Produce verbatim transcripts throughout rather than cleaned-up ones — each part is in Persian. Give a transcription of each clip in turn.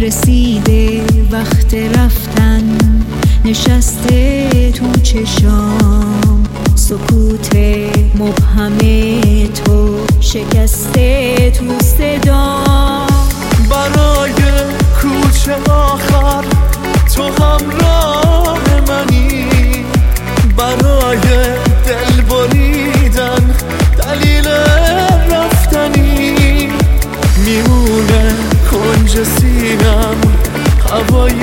رسیده وقت رفتن، نشسته تو چشام سکوت مبهم تو، شکسته تو صدا. برای کوچه آخر تو همراه منی، برای دل بریدن دلیل رفتنی. میمونه کنج سینم هوای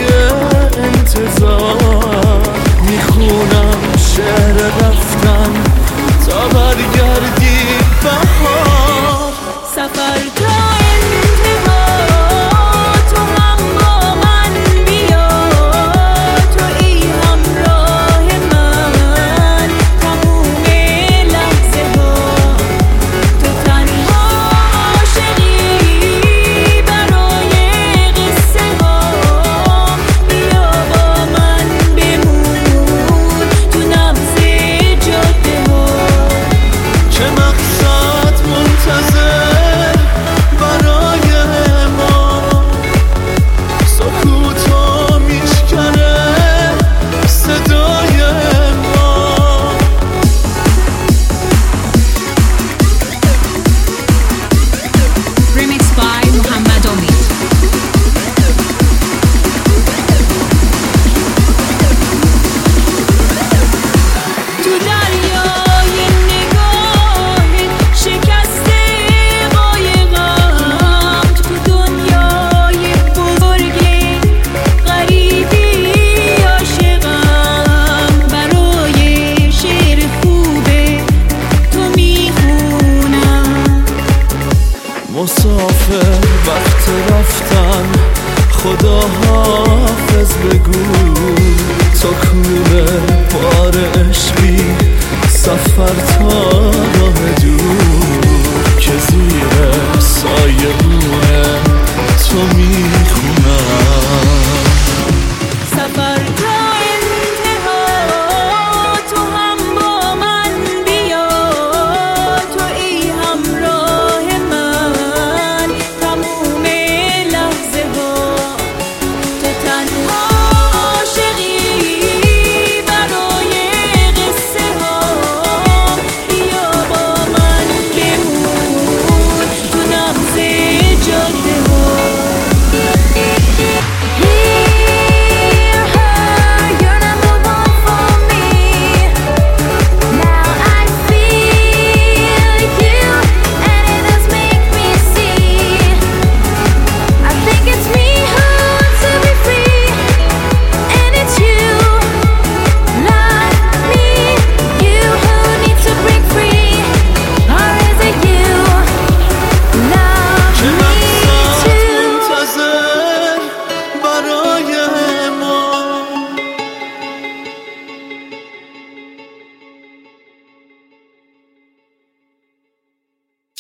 انتظار، میخونم شعر رفتن تا برگردی بهار. سفر تا انتها تو هم با من بیا، تو ای همراه من تموم لحظه ها. تو تنها عاشقی برای قصه ها، بیا با من بمون تو نبض جاده ها. چه مقصد منتظر برای ما، سکوتو میشکنه صدای ما. Remix by Muhammad Omid. تو دریای نگاه شکسته قایقم، تو دنیای بزرگ غریبی عاشقم. برای شعر خوبه تو میخونم. مسافر وقت رفتن خدا حافظ بگو، تو کوله بار عشقی سفر تا راه دور که زیر سایه بود